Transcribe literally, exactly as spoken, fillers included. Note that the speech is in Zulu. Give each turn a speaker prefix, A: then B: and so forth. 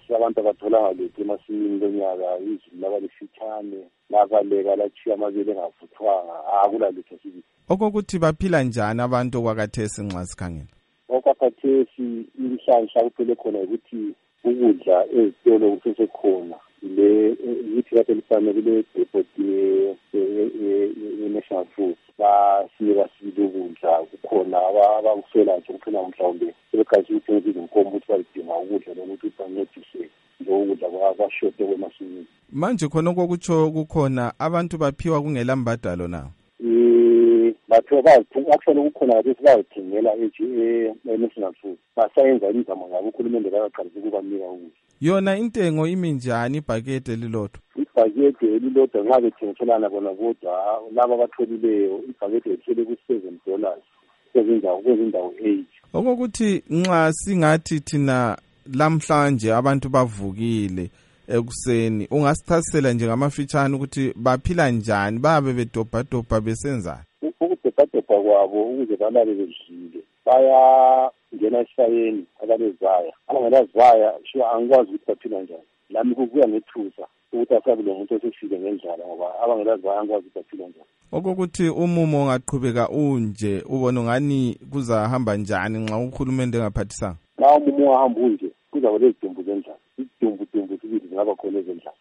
A: abantu abatholanga lutho emasimini lonyaka izulu laba lifitshane labaleka lachiya amabele engavuthwanga akula lutho sibi.
B: Okokuthi baphila njani abantu okwakhathesi nxa sikhangela?
A: Okwakhathesi inhlanhla kuphele khona ukuthi ukudla ezitolo kusesekhona le yithi kade lifanele kule depot ye-National Food basinika sibili ukudla kukhona abakuswela nje kuphela mhlawumbe sebekhathi ukuthi izinkomo ukuthi bazidinga ukudla lokuthi bancedise nje ukudla kwabashote kwemasimini.
B: Manje khona okutsho kukhona abantu baphiwa kungela mbadalo na?
A: Eh batho bazithenga actually kukhona ukuthi bazithengela e-National Food basayenza imizamo ngabo ukhulumende bayaqalisa ukubanika ukudla.
B: Yona intengo imi njani ibhakede elilodwa?
A: Ibhakede elilodwa nxa bethengiselana bona kodwa laba abatholileyo ibhakede ethele ku-seven dollars kwezindawo kwezindawo eight.
B: Okokuthi nxa singathi thina lamhlanje abantu bavukile ekuseni ungasichasisela nje ngamafitshane ukuthi baphila njani babe bedobhadobha besenzani?
A: Ukudobhadobha kwabo ukuze balale bedlile bayangena esayeni abalezaya abangelazaya sho angikwazi ukuthi baphila njani. Lami kubuya ngethusa ukuthi asabe lo muntu osefile ngendlala ngoba abangelazaya angikwazi ukuthi baphila njani.
B: Okokuthi umumo ongaqhubeka unje ubona ungani kuzahamba njani nxa uhulumende engaphathisanga?
A: Na umumo ongahamba unje kuzaba lezidumbu zendlala. Idumbu dumbu sibili zingaba khona ezendlala.